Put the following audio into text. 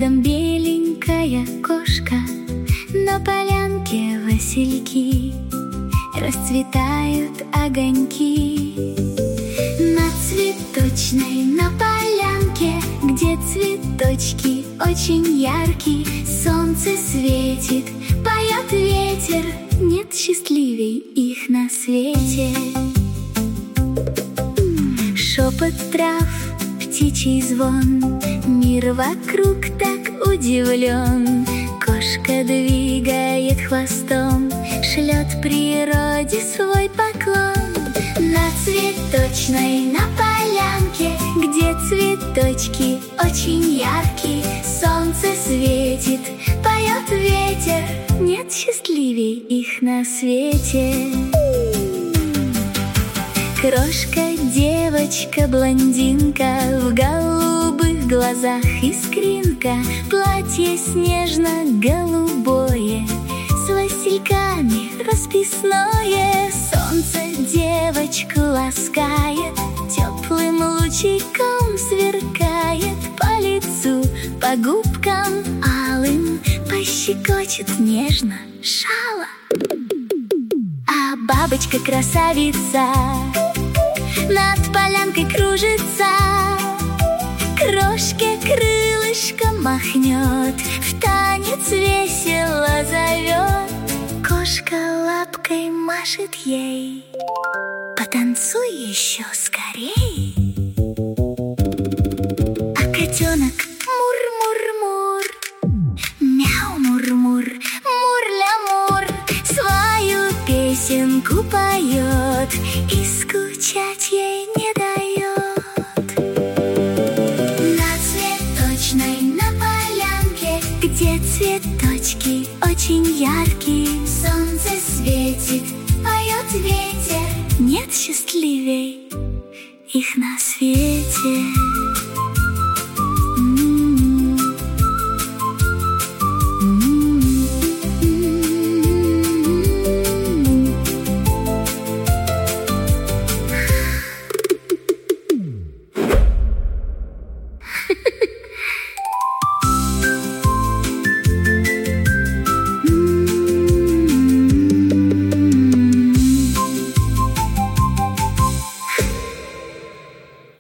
Рядом беленькая кошка, на полянке васильки, расцветают огоньки. На цветочной, на полянке, где цветочки очень яркие, солнце светит, поет ветер, нет счастливей их на свете. Шепот трав, птичий звон, мир вокруг так удивлен. Кошка двигает хвостом, шлет природе свой поклон. На цветочной, на полянке, где цветочки очень яркие, солнце светит, поет ветер, нет счастливей их на свете. Крошка, девочка, блондинка, в голубых глазах искринка, платье снежно-голубое, с васильками расписное. Солнце девочку ласкает, теплым лучиком сверкает, по лицу, по губкам алым пощекочет нежно шала. А бабочка-красавица над полянкой кружится, крошке крылышком махнет, в танец весело зовет. Кошка лапкой машет ей, потанцуй еще скорей. А котенок мур-мур-мур, мяу-мур-мур, мур-ля-мур, свою песенку поет и скучать ей не дает. На цветочной, на полянке, где цветочки очень яркие, солнце светит, поет ветер, нет счастливей их на свете.